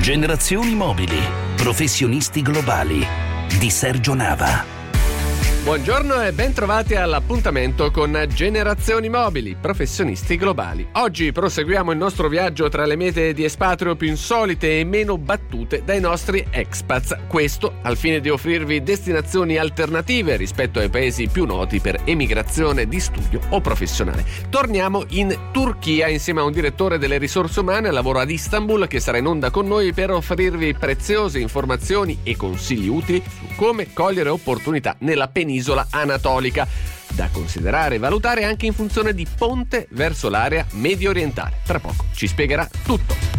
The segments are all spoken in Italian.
Generazioni Mobili, professionisti globali di Sergio Nava. Buongiorno e ben trovati all'appuntamento con Generazioni Mobili, professionisti globali. Oggi proseguiamo il nostro viaggio tra le mete di espatrio più insolite e meno battute dai nostri expats. Questo al fine di offrirvi destinazioni alternative rispetto ai paesi più noti per emigrazione di studio o professionale. Torniamo in Turchia insieme a un direttore delle risorse umane, lavoro ad Istanbul, che sarà in onda con noi per offrirvi preziose informazioni e consigli utili su come cogliere opportunità nella penisola anatolica, da considerare e valutare anche in funzione di ponte verso l'area medio orientale. Tra poco ci spiegherà tutto.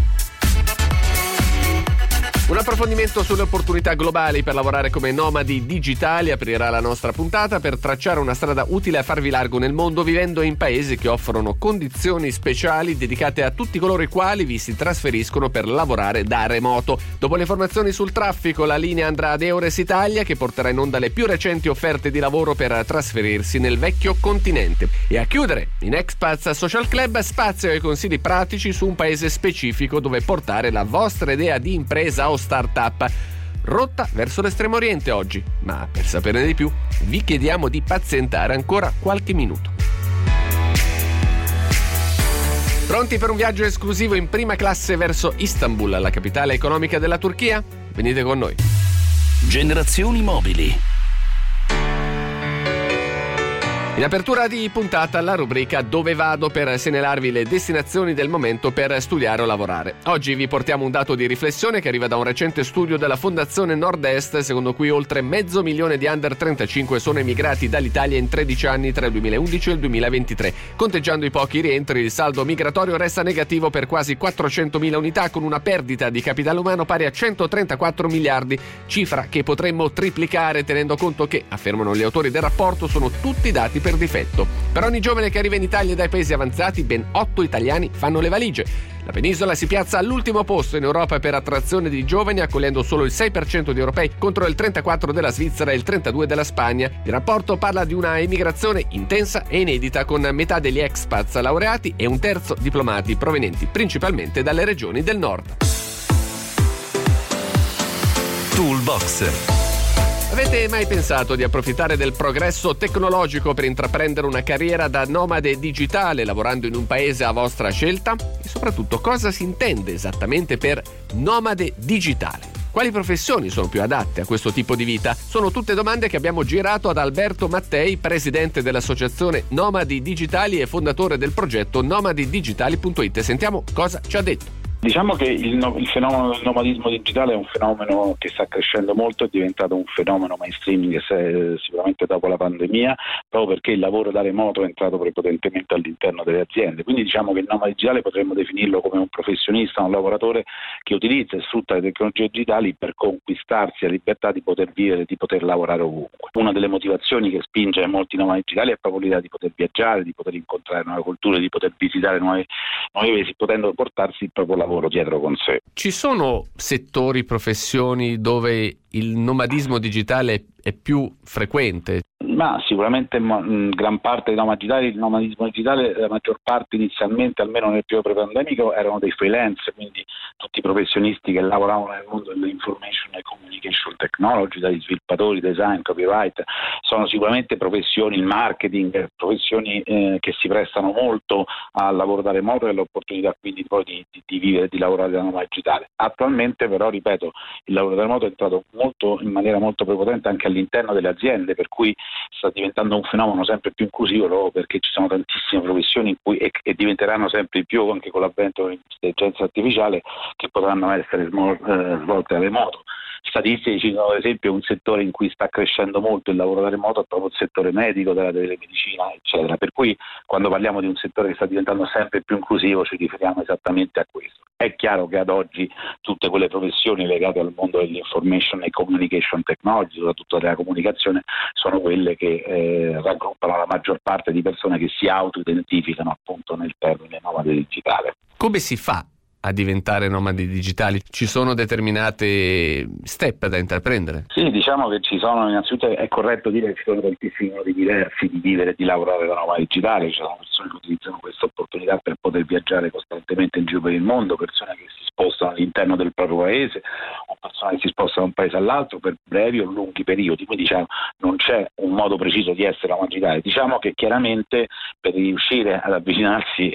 Un approfondimento sulle opportunità globali per lavorare come nomadi digitali aprirà la nostra puntata per tracciare una strada utile a farvi largo nel mondo vivendo in paesi che offrono condizioni speciali dedicate a tutti coloro i quali vi si trasferiscono per lavorare da remoto. Dopo le informazioni sul traffico, la linea andrà ad Eures Italia, che porterà in onda le più recenti offerte di lavoro per trasferirsi nel vecchio continente. E a chiudere, in Expats Social Club, spazio ai consigli pratici su un paese specifico dove portare la vostra idea di impresa o startup. Rotta verso l'estremo oriente oggi, ma per saperne di più vi chiediamo di pazientare ancora qualche minuto. Pronti per un viaggio esclusivo in prima classe verso Istanbul, la capitale economica della Turchia? Venite con noi. Generazioni Mobili. In apertura di puntata la rubrica Dove vado, per segnalarvi le destinazioni del momento per studiare o lavorare. Oggi vi portiamo un dato di riflessione che arriva da un recente studio della Fondazione Nord-Est, secondo cui oltre 500.000 di under 35 sono emigrati dall'Italia in 13 anni tra il 2011 e il 2023. Conteggiando i pochi rientri, il saldo migratorio resta negativo per quasi 400.000 unità, con una perdita di capitale umano pari a 134 miliardi, cifra che potremmo triplicare tenendo conto che, affermano gli autori del rapporto, sono tutti dati per difetto. Per ogni giovane che arriva in Italia dai paesi avanzati, ben 8 italiani fanno le valigie. La penisola si piazza all'ultimo posto in Europa per attrazione di giovani, accogliendo solo il 6% di europei contro il 34% della Svizzera e il 32% della Spagna. Il rapporto parla di una emigrazione intensa e inedita, con metà degli expats laureati e un terzo diplomati provenienti principalmente dalle regioni del nord. Toolbox. Avete mai pensato di approfittare del progresso tecnologico per intraprendere una carriera da nomade digitale lavorando in un paese a vostra scelta? E soprattutto, cosa si intende esattamente per nomade digitale? Quali professioni sono più adatte a questo tipo di vita? Sono tutte domande che abbiamo girato ad Alberto Mattei, presidente dell'associazione Nomadi Digitali e fondatore del progetto nomadidigitali.it. Sentiamo cosa ci ha detto. Diciamo che il fenomeno del nomadismo digitale è un fenomeno che sta crescendo molto, è diventato un fenomeno mainstream sicuramente dopo la pandemia, proprio perché il lavoro da remoto è entrato prepotentemente all'interno delle aziende. Quindi diciamo che il nomade digitale potremmo definirlo come un professionista, un lavoratore che utilizza e sfrutta le tecnologie digitali per conquistarsi la libertà di poter vivere, di poter lavorare ovunque. Una delle motivazioni che spinge molti nomadi digitali è proprio l'idea di poter viaggiare, di poter incontrare nuove culture, di poter visitare nuovi paesi, potendo portarsi il proprio lavoro dietro con sé. Ci sono settori, professioni dove il nomadismo digitale è più frequente? Ma sicuramente gran parte dei il nomadismo digitale, la maggior parte inizialmente, almeno nel periodo pre-pandemico, erano dei freelance, quindi tutti i professionisti che lavoravano nel mondo dell'information e communication technology, dagli sviluppatori, design, copyright. Sono sicuramente professioni, il marketing, professioni che si prestano molto al lavoro da remoto e all'opportunità quindi poi di vivere e di lavorare da nomade digitale. Attualmente però, ripeto, il lavoro da remoto è entrato in maniera molto prepotente anche all'interno delle aziende, per cui sta diventando un fenomeno sempre più inclusivo, proprio perché ci sono tantissime professioni in cui e diventeranno sempre di più anche con l'avvento dell'intelligenza artificiale, che potranno essere svolte da remoto. Statistiche ci sono ad esempio un settore in cui sta crescendo molto il lavoro da remoto, è proprio il settore medico, della telemedicina, eccetera. Per cui quando parliamo di un settore che sta diventando sempre più inclusivo ci riferiamo esattamente a questo. È chiaro che ad oggi tutte quelle professioni legate al mondo dell'information e communication technology, soprattutto della comunicazione, sono quelle che raggruppano la maggior parte di persone che si auto-identificano appunto nel termine nomade digitale. Come si fa a diventare nomadi digitali? Ci sono determinate step da intraprendere? Sì, diciamo che ci sono, innanzitutto è corretto dire che ci sono tantissimi modi diversi di vivere e di lavorare da nomadi digitali. Ci sono persone che utilizzano questa opportunità per poter viaggiare costantemente in giro per il mondo, persone che si spostano all'interno del proprio paese, o persone che si spostano da un paese all'altro per brevi o lunghi periodi, quindi non c'è un modo preciso di essere noma digitale. Diciamo che chiaramente per riuscire ad avvicinarsi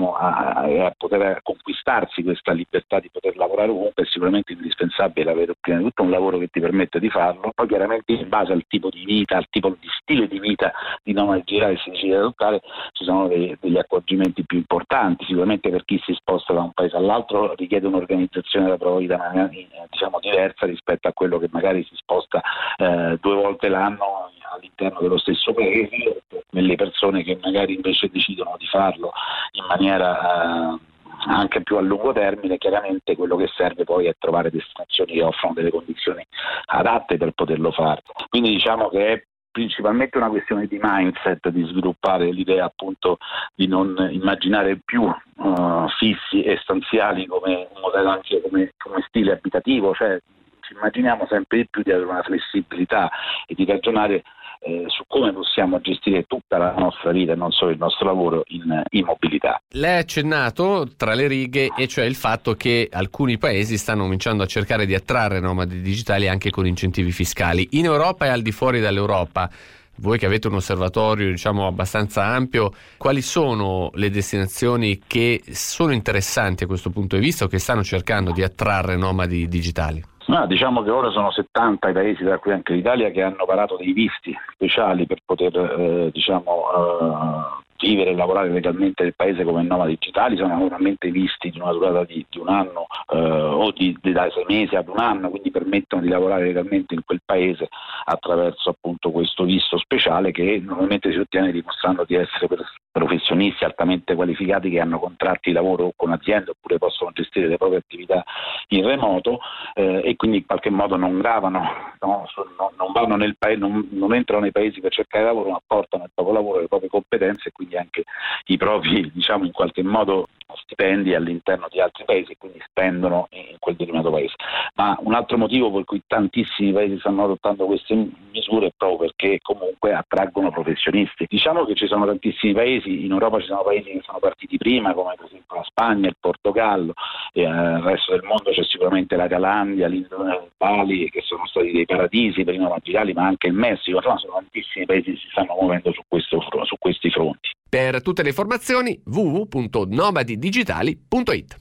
a poter conquistarsi questa libertà di poter lavorare ovunque è sicuramente indispensabile avere prima di tutto un lavoro che ti permette di farlo, poi chiaramente in base al tipo di vita, al tipo di stile di vita di noma digitale che si decide di adottare ci sono degli accorgimenti più importanti. Sicuramente per chi si sposta da un paese all'altro richiede un'organizzazione della propria vita diversa rispetto a quello che magari si sposta 2 volte l'anno all'interno dello stesso paese, nelle persone che magari invece decidono di farlo in maniera anche più a lungo termine. Chiaramente quello che serve poi è trovare destinazioni che offrono delle condizioni adatte per poterlo fare. Quindi diciamo che è principalmente una questione di mindset, di sviluppare l'idea appunto di non immaginare più fissi e stanziali come modello, anche come stile abitativo, cioè ci immaginiamo sempre di più di avere una flessibilità e di ragionare su come possiamo gestire tutta la nostra vita e non solo il nostro lavoro in mobilità. Lei ha accennato tra le righe, e cioè il fatto che alcuni paesi stanno cominciando a cercare di attrarre nomadi digitali anche con incentivi fiscali. In Europa e al di fuori dall'Europa, voi che avete un osservatorio abbastanza ampio, quali sono le destinazioni che sono interessanti a questo punto di vista o che stanno cercando di attrarre nomadi digitali? Diciamo che ora sono 70 i paesi, tra cui anche l'Italia, che hanno varato dei visti speciali per poter vivere e lavorare legalmente nel paese come nomadi digitali. Sono naturalmente visti di una durata di un anno o da 6 mesi ad un anno, quindi permettono di lavorare legalmente in quel paese attraverso appunto questo visto speciale che normalmente si ottiene dimostrando di essere professionisti altamente qualificati che hanno contratti di lavoro con aziende oppure possono gestire le proprie attività in remoto e quindi in qualche modo non gravano, non vanno nel paese, non entrano nei paesi per cercare lavoro, ma portano il proprio lavoro, le proprie competenze e quindi anche i propri in qualche modo stipendi all'interno di altri paesi e quindi spendono in quel determinato paese. Ma un altro motivo per cui tantissimi paesi stanno adottando queste misure è proprio perché comunque attraggono professionisti. Diciamo che ci sono tantissimi paesi, in Europa ci sono paesi che sono partiti prima, come per esempio la Spagna, il Portogallo, e nel resto del mondo c'è sicuramente la Thailandia, l'Indonesia, Bali, che sono stati dei paradisi per i nomadi digitali, ma anche il Messico. Insomma, sono tantissimi paesi che si stanno muovendo su questi fronti. Per tutte le informazioni www.nomadidigitali.it.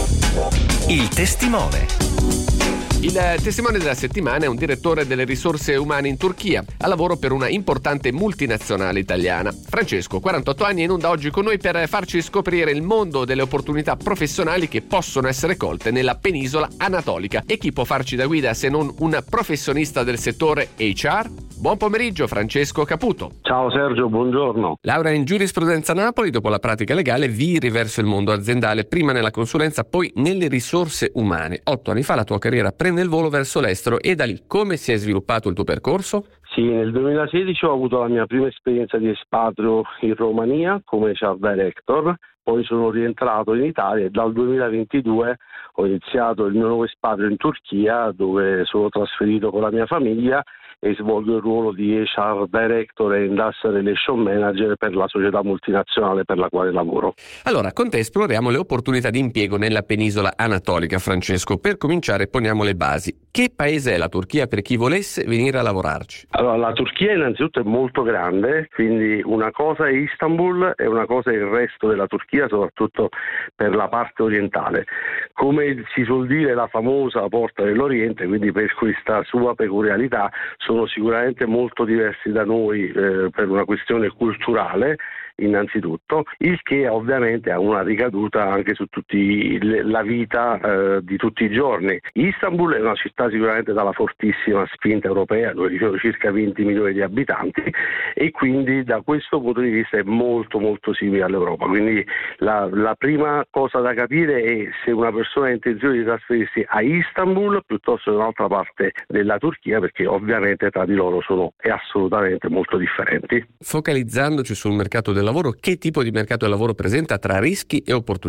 Il testimone. Il testimone della settimana è un direttore delle risorse umane in Turchia, a lavoro per una importante multinazionale italiana. Francesco, 48 anni, è in onda oggi con noi per farci scoprire il mondo delle opportunità professionali che possono essere colte nella penisola anatolica. E chi può farci da guida se non un professionista del settore HR? Buon pomeriggio Francesco Caputo. Ciao Sergio, buongiorno. Laurea in giurisprudenza a Napoli, dopo la pratica legale viri verso il mondo aziendale, prima nella consulenza, poi nelle risorse umane. 8 anni fa la tua carriera prende il volo verso l'estero e da lì come si è sviluppato il tuo percorso? Sì, nel 2016 ho avuto la mia prima esperienza di espatrio in Romania come HR Director, poi sono rientrato in Italia e dal 2022 ho iniziato il mio nuovo espatrio in Turchia, dove sono trasferito con la mia famiglia e svolgo il ruolo di HR Director e Industrial Relation Manager per la società multinazionale per la quale lavoro. Allora, con te esploriamo le opportunità di impiego nella penisola anatolica, Francesco. Per cominciare poniamo le basi. Che paese è la Turchia per chi volesse venire a lavorarci? Allora, la Turchia innanzitutto è molto grande, quindi una cosa è Istanbul e una cosa è il resto della Turchia, soprattutto per la parte orientale. Come si suol dire, la famosa porta dell'Oriente, quindi per questa sua peculiarità sono sicuramente molto diversi da noi per una questione culturale innanzitutto, il che ovviamente ha una ricaduta anche su la vita di tutti i giorni. Istanbul è una città sicuramente dalla fortissima spinta europea, dove ci sono circa 20 milioni di abitanti e quindi da questo punto di vista è molto molto simile all'Europa. Quindi la prima cosa da capire è se una persona ha intenzione di trasferirsi a Istanbul piuttosto che in un'altra parte della Turchia, perché ovviamente tra di loro sono assolutamente molto differenti. Focalizzandoci sul mercato del lavoro, che tipo di mercato del lavoro presenta tra rischi e opportunità?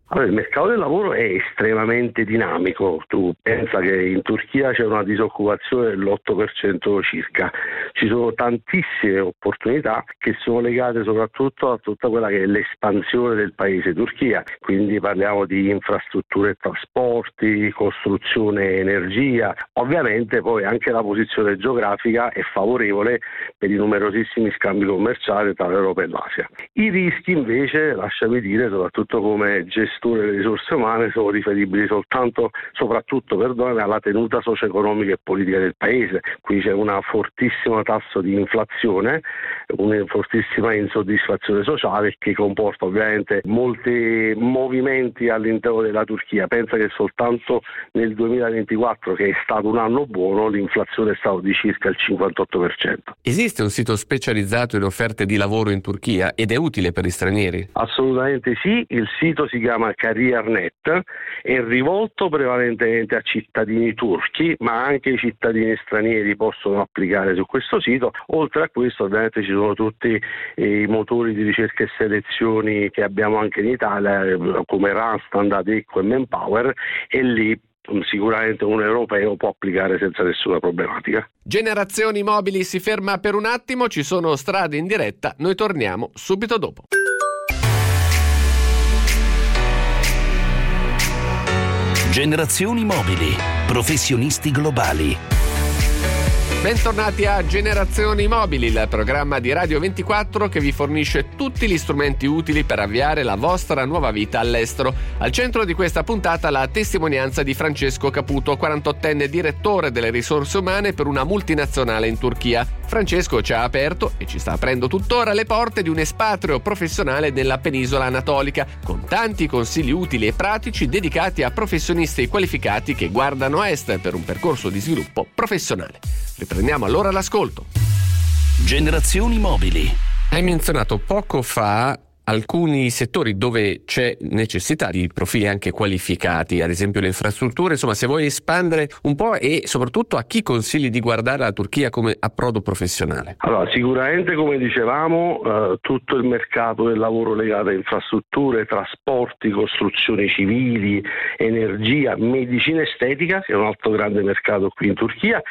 Allora, il mercato del lavoro è estremamente dinamico. Tu pensa che in Turchia c'è una disoccupazione dell'8% circa. Ci sono tantissime opportunità che sono legate soprattutto a tutta quella che è l'espansione del paese Turchia, quindi parliamo di infrastrutture e trasporti, costruzione e energia. Ovviamente poi anche la posizione geografica è favorevole per i numerosissimi scambi commerciali tra l'Europa e l'Asia. I rischi invece, lasciami dire, soprattutto come gestore delle risorse umane, sono riferibili soprattutto alla tenuta socio-economica e politica del paese. Qui c'è una fortissima tasso di inflazione, una fortissima insoddisfazione sociale che comporta ovviamente molti movimenti all'interno della Turchia. Pensa che soltanto nel 2024, che è stato un anno buono, l'inflazione è stata di circa il 58%. Esiste un sito specializzato in offerte di lavoro in Turchia ed è utile per gli stranieri? Assolutamente sì, il sito si chiama CareerNet, è rivolto prevalentemente a cittadini turchi, ma anche i cittadini stranieri possono applicare su questo sito. Oltre a questo ovviamente ci sono tutti i motori di ricerca e selezioni che abbiamo anche in Italia, come Randstad, Adecco e Manpower, e lì sicuramente un europeo può applicare senza nessuna problematica. Generazioni Mobili si ferma per un attimo, ci sono strade in diretta, noi torniamo subito dopo. Generazioni Mobili, professionisti globali. Bentornati a Generazioni Mobili, il programma di Radio 24 che vi fornisce tutti gli strumenti utili per avviare la vostra nuova vita all'estero. Al centro di questa puntata la testimonianza di Francesco Caputo, 48enne direttore delle risorse umane per una multinazionale in Turchia. Francesco ci ha aperto e ci sta aprendo tuttora le porte di un espatrio professionale nella penisola anatolica, con tanti consigli utili e pratici dedicati a professionisti qualificati che guardano a est per un percorso di sviluppo professionale. Riprendiamo allora l'ascolto. Generazioni Mobili. Hai menzionato poco fa alcuni settori dove c'è necessità di profili anche qualificati, ad esempio le infrastrutture. Insomma, se vuoi espandere un po' e soprattutto a chi consigli di guardare la Turchia come approdo professionale? Allora, sicuramente come dicevamo tutto il mercato del lavoro legato a infrastrutture, trasporti, costruzioni civili, energia, medicina estetica, che è un altro grande mercato qui in Turchia,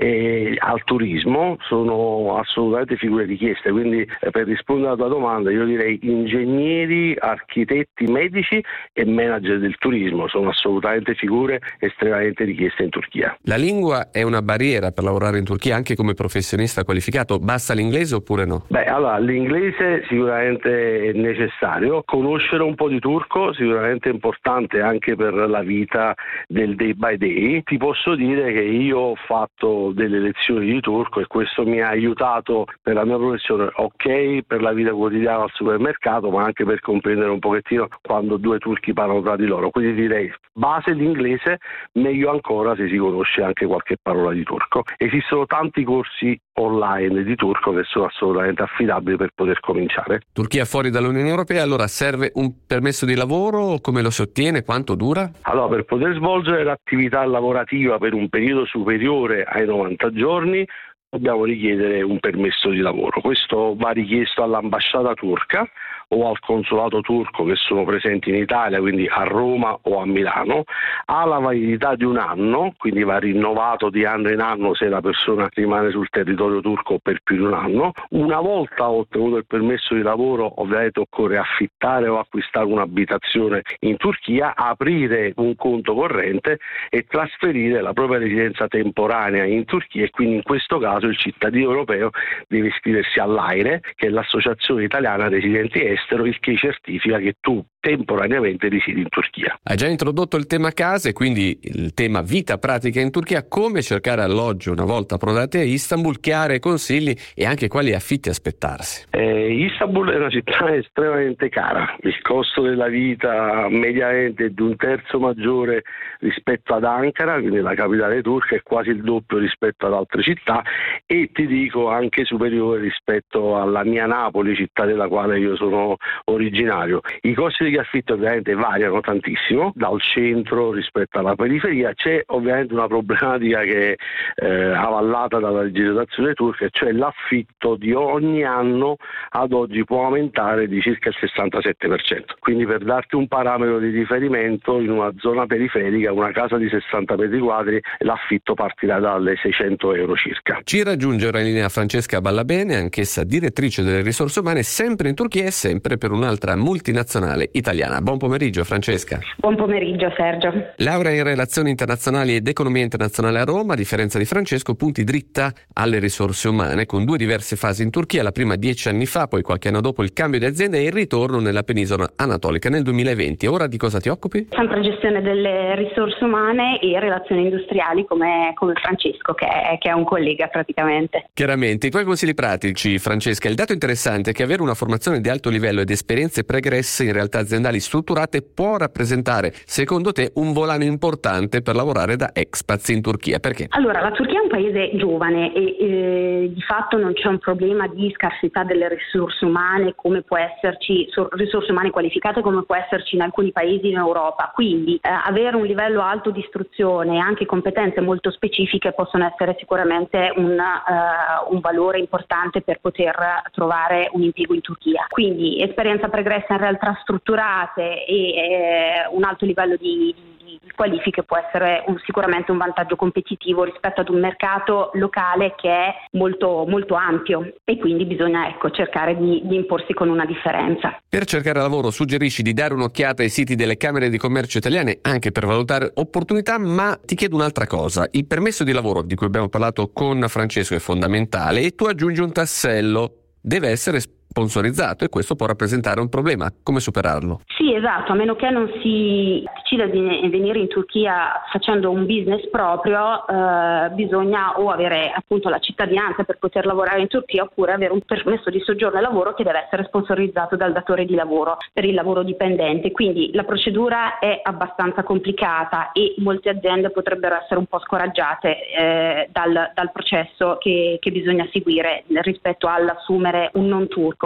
e al turismo sono assolutamente figure richieste. Quindi per rispondere alla tua domanda io direi ingegneri, architetti, medici e manager del turismo sono assolutamente figure estremamente richieste in Turchia. La lingua è una barriera per lavorare in Turchia anche come professionista qualificato? Basta l'inglese oppure no? Allora, l'inglese sicuramente è necessario, conoscere un po' di turco sicuramente è importante anche per la vita del day by day. Ti posso dire che io ho fatto delle lezioni di turco e questo mi ha aiutato per la mia professione, ok, per la vita quotidiana al supermercato, ma anche per comprendere un pochettino quando due turchi parlano tra di loro. Quindi direi base l'inglese, meglio ancora se si conosce anche qualche parola di turco. Esistono tanti corsi online di turco che sono assolutamente affidabili per poter cominciare. Turchia fuori dall'Unione Europea, allora serve un permesso di lavoro? Come lo si ottiene? Quanto dura? Allora, per poter svolgere l'attività lavorativa per un periodo superiore ai 90 giorni dobbiamo richiedere un permesso di lavoro. Questo va richiesto all'ambasciata turca o al consolato turco che sono presenti in Italia, quindi a Roma o a Milano. Ha la validità di un anno, quindi va rinnovato di anno in anno se la persona rimane sul territorio turco per più di un anno. Una volta ottenuto il permesso di lavoro, ovviamente occorre affittare o acquistare un'abitazione in Turchia, aprire un conto corrente e trasferire la propria residenza temporanea in Turchia, e quindi in questo caso il cittadino europeo deve iscriversi all'AIRE, che è l'Associazione Italiana Residenti Estero, il che certifica che tu temporaneamente risidi in Turchia. Hai già introdotto il tema case, quindi il tema vita pratica in Turchia, come cercare alloggio una volta approdati a Istanbul, che aree consigli e anche quali affitti aspettarsi? Istanbul è una città estremamente cara, il costo della vita mediamente è di un terzo maggiore rispetto ad Ankara, quindi la capitale turca, è quasi il doppio rispetto ad altre città e ti dico anche superiore rispetto alla mia Napoli, città della quale io sono originario. I costi di di affitto ovviamente variano tantissimo dal centro rispetto alla periferia. C'è ovviamente una problematica che è avallata dalla legislazione turca, cioè l'affitto di ogni anno ad oggi può aumentare di circa il 67%. Quindi, per darti un parametro di riferimento, in una zona periferica una casa di 60 metri quadri l'affitto partirà dalle 600 euro circa. Ci raggiunge ora in linea Francesca Ballabene, anch'essa direttrice delle risorse umane, sempre in Turchia e sempre per un'altra multinazionale italiana. Buon pomeriggio Francesca. Buon pomeriggio Sergio. Laurea in relazioni internazionali ed economia internazionale a Roma, a differenza di Francesco punti dritta alle risorse umane con 2 diverse fasi in Turchia, la prima 10 anni fa, poi qualche anno dopo il cambio di azienda e il ritorno nella penisola anatolica nel 2020. Ora di cosa ti occupi? Sempre gestione delle risorse umane e relazioni industriali come Francesco che è un collega praticamente. Chiaramente, i tuoi consigli pratici Francesca. Il dato interessante è che avere una formazione di alto livello ed esperienze pregresse in realtà aziendali strutturate può rappresentare, secondo te, un volano importante per lavorare da expats in Turchia. Perché? Allora, la Turchia è un paese giovane e di fatto non c'è un problema di scarsità delle risorse umane come può esserci, risorse umane qualificate come può esserci in alcuni paesi in Europa. Quindi avere un livello alto di istruzione e anche competenze molto specifiche possono essere sicuramente un valore importante per poter trovare un impiego in Turchia. Quindi esperienza pregressa in realtà strutturate e un alto livello di qualifiche può essere sicuramente un vantaggio competitivo rispetto ad un mercato locale che è molto, molto ampio e quindi bisogna cercare di imporsi con una differenza. Per cercare lavoro suggerisci di dare un'occhiata ai siti delle Camere di Commercio italiane anche per valutare opportunità, ma ti chiedo un'altra cosa. Il permesso di lavoro di cui abbiamo parlato con Francesco è fondamentale e tu aggiungi un tassello: deve essere sponsorizzato e questo può rappresentare un problema. Come superarlo? Sì, esatto, a meno che non si decida di venire in Turchia facendo un business proprio, bisogna o avere appunto la cittadinanza per poter lavorare in Turchia oppure avere un permesso di soggiorno e lavoro che deve essere sponsorizzato dal datore di lavoro per il lavoro dipendente. Quindi la procedura è abbastanza complicata e molte aziende potrebbero essere un po' scoraggiate dal processo che bisogna seguire rispetto all'assumere un non turco.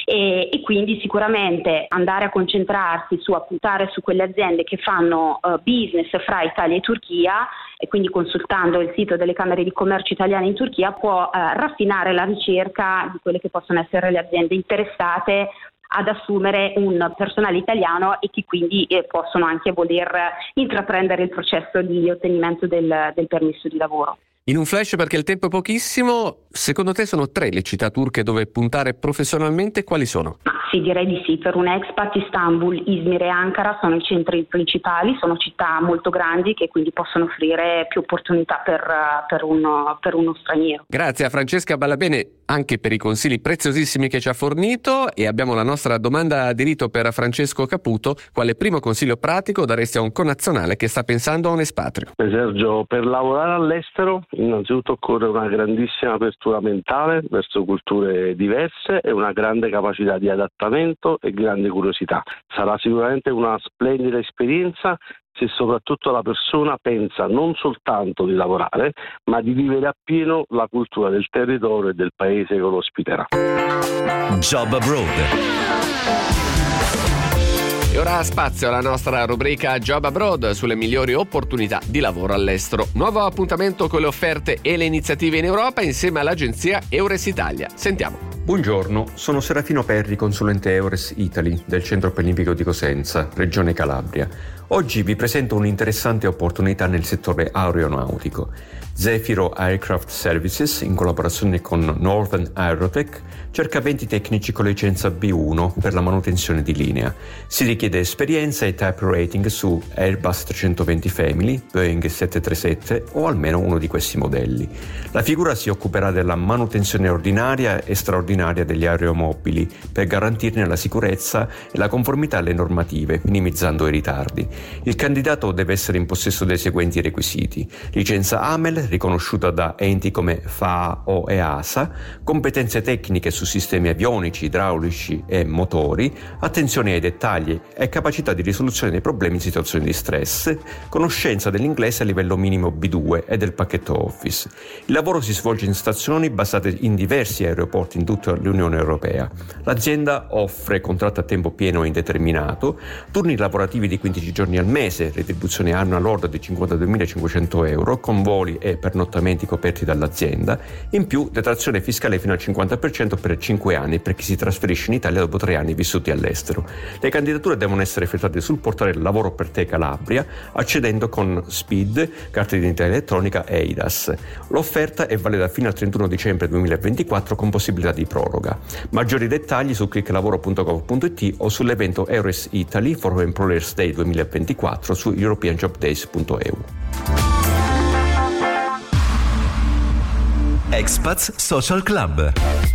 E quindi sicuramente andare a concentrarsi a puntare su quelle aziende che fanno business fra Italia e Turchia e quindi consultando il sito delle Camere di Commercio italiane in Turchia può raffinare la ricerca di quelle che possono essere le aziende interessate ad assumere un personale italiano e che quindi possono anche voler intraprendere il processo di ottenimento del permesso di lavoro. In un flash, perché il tempo è pochissimo, secondo te sono 3 le città turche dove puntare professionalmente? Quali sono? Sì, direi di sì. Per un expat Istanbul, Izmir e Ankara sono i centri principali, sono città molto grandi che quindi possono offrire più opportunità per uno straniero. Grazie a Francesca Ballabene anche per i consigli preziosissimi che ci ha fornito e abbiamo la nostra domanda di rito per Francesco Caputo. Quale primo consiglio pratico daresti a un connazionale che sta pensando a un espatrio? Sergio, per lavorare all'estero innanzitutto occorre una grandissima apertura mentale verso culture diverse e una grande capacità di adattamento e grande curiosità. Sarà sicuramente una splendida esperienza se soprattutto la persona pensa non soltanto di lavorare, ma di vivere appieno la cultura del territorio e del paese che lo ospiterà. Job Abroad. E ora spazio alla nostra rubrica Job Abroad sulle migliori opportunità di lavoro all'estero. Nuovo appuntamento con le offerte e le iniziative in Europa insieme all'agenzia Eures Italia. Sentiamo. Buongiorno, sono Serafino Perri, consulente Eures Italy del Centro Olimpico di Cosenza, Regione Calabria. Oggi vi presento un'interessante opportunità nel settore aeronautico. Zefiro Aircraft Services, in collaborazione con Northern Aerotech, cerca 20 tecnici con licenza B1 per la manutenzione di linea. Si richiede esperienza e type rating su Airbus 320 Family, Boeing 737 o almeno uno di questi modelli. La figura si occuperà della manutenzione ordinaria e straordinaria degli aeromobili per garantirne la sicurezza e la conformità alle normative, minimizzando i ritardi. Il candidato deve essere in possesso dei seguenti requisiti: licenza AMEL riconosciuta da enti come FAO e ASA, competenze tecniche su sistemi avionici, idraulici e motori, attenzione ai dettagli e capacità di risoluzione dei problemi in situazioni di stress, conoscenza dell'inglese a livello minimo B2 e del pacchetto Office. Il lavoro si svolge in stazioni basate in diversi aeroporti in tutta l'Unione Europea. L'azienda offre contratto a tempo pieno e indeterminato, turni lavorativi di 15 giorni al mese, retribuzione annua lorda di 52.500 euro, con voli e pernottamenti coperti dall'azienda, in più detrazione fiscale fino al 50% per 5 anni per chi si trasferisce in Italia dopo 3 anni vissuti all'estero. Le candidature devono essere effettuate sul portale Lavoro per te Calabria, accedendo con SPID, carta di identità elettronica e EIDAS. L'offerta è valida fino al 31 dicembre 2024 con possibilità di proroga. Maggiori dettagli su clicklavoro.gov.it o sull'evento EURES Italy for Employers Day 2024 su europeanjobdays.eu. Expats Social Club.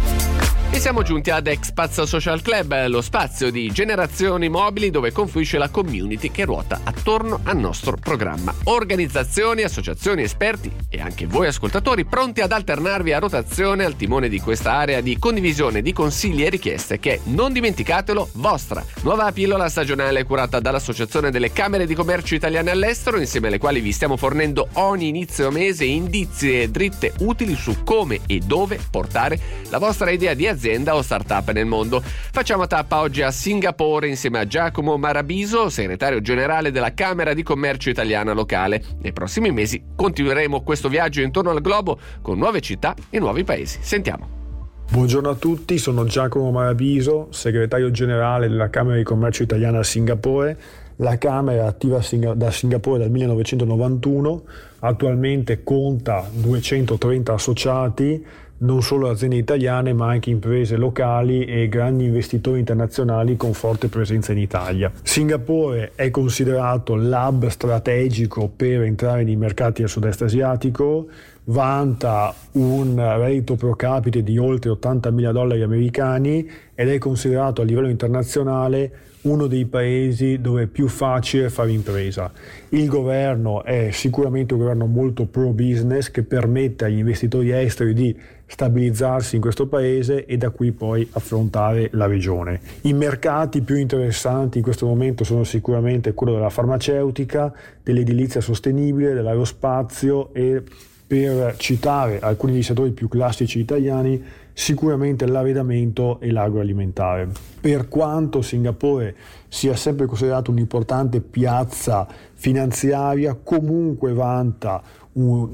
E siamo giunti ad Expats Social Club, lo spazio di Generazioni Mobili dove confluisce la community che ruota attorno al nostro programma. Organizzazioni, associazioni, esperti e anche voi ascoltatori pronti ad alternarvi a rotazione al timone di questa area di condivisione di consigli e richieste che, non dimenticatelo, vostra. Nuova pillola stagionale curata dall'Associazione delle Camere di Commercio Italiane all'Estero, insieme alle quali vi stiamo fornendo ogni inizio mese indizi e dritte utili su come e dove portare la vostra idea di azienda o startup nel mondo. Facciamo tappa oggi a Singapore insieme a Giacomo Marabiso, segretario generale della Camera di Commercio Italiana locale. Nei prossimi mesi continueremo questo viaggio intorno al globo con nuove città e nuovi paesi. Sentiamo. Buongiorno a tutti, sono Giacomo Marabiso, segretario generale della Camera di Commercio Italiana a Singapore. La Camera è attiva da Singapore dal 1991, attualmente conta 230 associati, non solo aziende italiane ma anche imprese locali e grandi investitori internazionali con forte presenza in Italia. Singapore è considerato l'hub strategico per entrare nei mercati del sud-est asiatico, vanta un reddito pro capite di oltre $80.000 americani ed è considerato a livello internazionale uno dei paesi dove è più facile fare impresa. Il governo è sicuramente un governo molto pro business che permette agli investitori esteri di stabilizzarsi in questo paese e da qui poi affrontare la regione. I mercati più interessanti in questo momento sono sicuramente quello della farmaceutica, dell'edilizia sostenibile, dell'aerospazio e, per citare alcuni dei settori più classici italiani, sicuramente l'arredamento e l'agroalimentare. Per quanto Singapore sia sempre considerato un'importante piazza finanziaria, comunque vanta un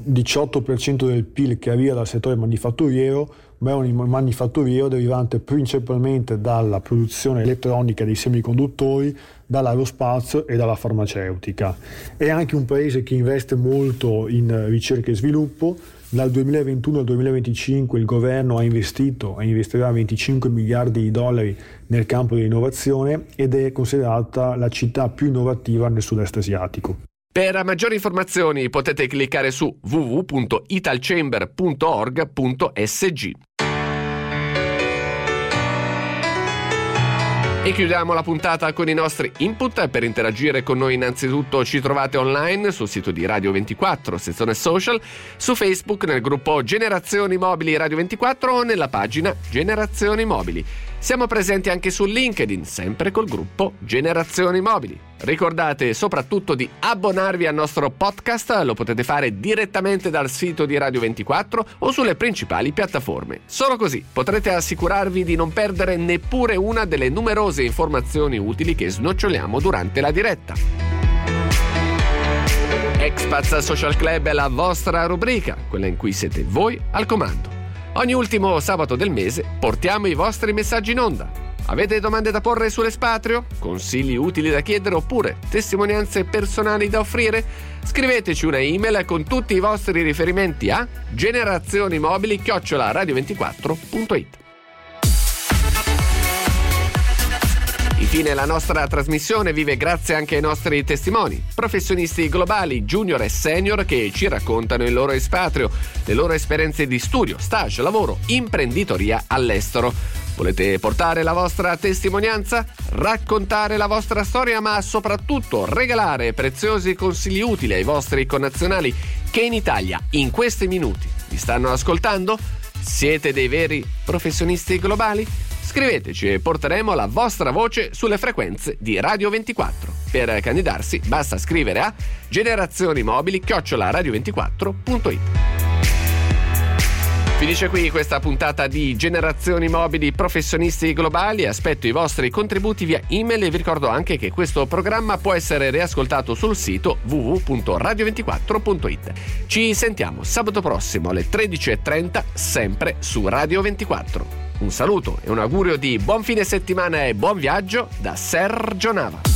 18% del PIL che arriva dal settore manifatturiero, ma è un manifatturiero derivante principalmente dalla produzione elettronica dei semiconduttori, dall'aerospazio e dalla farmaceutica. È anche un paese che investe molto in ricerca e sviluppo. Dal 2021 al 2025 il governo ha investito e investirà $25 miliardi nel campo dell'innovazione ed è considerata la città più innovativa nel sud-est asiatico. Per maggiori informazioni potete cliccare su www.italchamber.org.sg. E chiudiamo la puntata con i nostri input. Per interagire con noi innanzitutto ci trovate online sul sito di Radio 24, sezione social, su Facebook nel gruppo Generazioni Mobili Radio 24 o nella pagina Generazioni Mobili. Siamo presenti anche su LinkedIn, sempre col gruppo Generazioni Mobili. Ricordate soprattutto di abbonarvi al nostro podcast, lo potete fare direttamente dal sito di Radio 24 o sulle principali piattaforme. Solo così potrete assicurarvi di non perdere neppure una delle numerose informazioni utili che snoccioliamo durante la diretta. Expats Social Club è la vostra rubrica, quella in cui siete voi al comando. Ogni ultimo sabato del mese portiamo i vostri messaggi in onda. Avete domande da porre sull'espatrio? Consigli utili da chiedere oppure testimonianze personali da offrire? Scriveteci una email con tutti i vostri riferimenti a generazionimobili@radio24.it. Infine la nostra trasmissione vive grazie anche ai nostri testimoni, professionisti globali, junior e senior che ci raccontano il loro espatrio, le loro esperienze di studio, stage, lavoro, imprenditoria all'estero. Volete portare la vostra testimonianza? Raccontare la vostra storia, ma soprattutto regalare preziosi consigli utili ai vostri connazionali che in Italia, in questi minuti, vi stanno ascoltando? Siete dei veri professionisti globali? Scriveteci e porteremo la vostra voce sulle frequenze di Radio 24. Per candidarsi basta scrivere a generazioni-mobili@radio24.it. Finisce qui questa puntata di Generazioni Mobili Professionisti Globali. Aspetto i vostri contributi via email e vi ricordo anche che questo programma può essere riascoltato sul sito www.radio24.it. Ci sentiamo sabato prossimo alle 13:30 sempre su Radio 24. Un saluto e un augurio di buon fine settimana e buon viaggio da Sergio Nava.